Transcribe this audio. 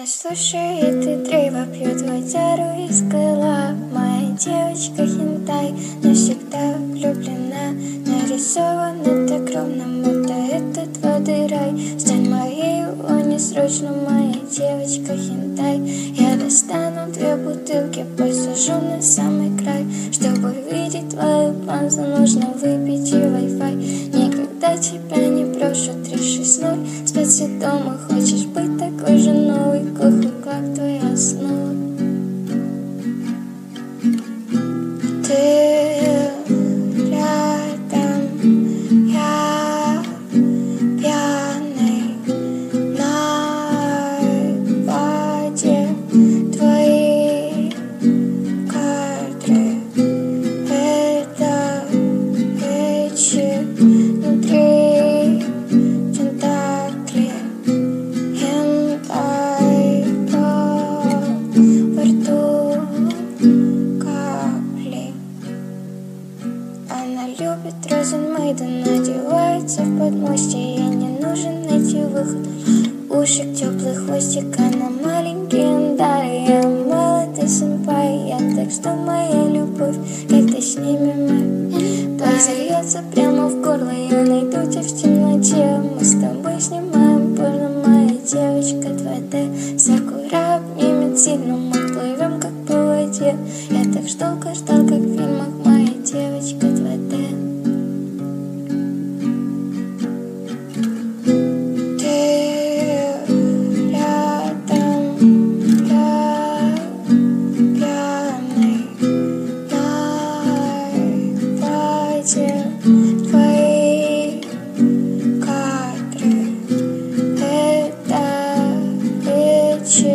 Она слушает и древо пьет водяру из крыла. Моя девочка хентай навсегда влюблена. Нарисована так ровно, будто этот воды рай. Стань моей, о, не срочно, моя девочка хентай. Я достану 2 бутылки, посажу на самый край. Чтобы увидеть твою панзу, нужно выпить и Wi-Fi. Никогда тебя не брошу, 360 спать дома. Хочешь быть такой же новой кухни, как твоя основа. Ты рядом, я пьяный на воде. Твои кадры — это речи внутри тентакли. Хентай во рту капли. Она любит Розенмейден, надевается в подмостье. Ей не нужен найти выход. Ушек, теплый хвостик, она маленький эндай. Я молодой сэмпай, я так что моя любовь, когда с ними мы позовется прямо в горло. Я найду тебя в темноте, мы с тобой снимаем порно, моя девочка 2D. Сакура обнимет сильно, мы плывем как по воде. Я так ждал, как в фильмах, моя девочка 2D. Твои кадры — это речи